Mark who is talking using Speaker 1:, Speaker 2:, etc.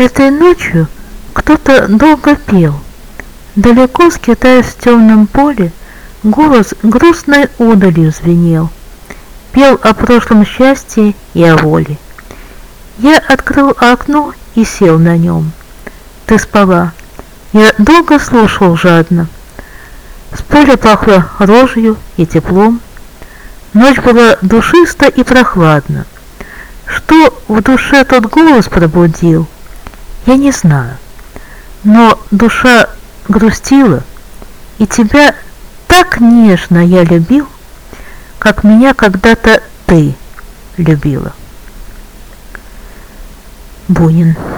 Speaker 1: Этой ночью кто-то долго пел. Далеко скитаясь в темном поле, голос грустной удалью звенел. Пел о прошлом счастье и о воле. Я открыл окно и сел на нем. Ты спала. Я долго слушал жадно. С поля пахло рожью и теплом. Ночь была душиста и прохладна. Что в душе тот голос пробудил, я не знаю. Но душа грустила, и тебя так нежно я любил, как меня когда-то ты любила. Бунин.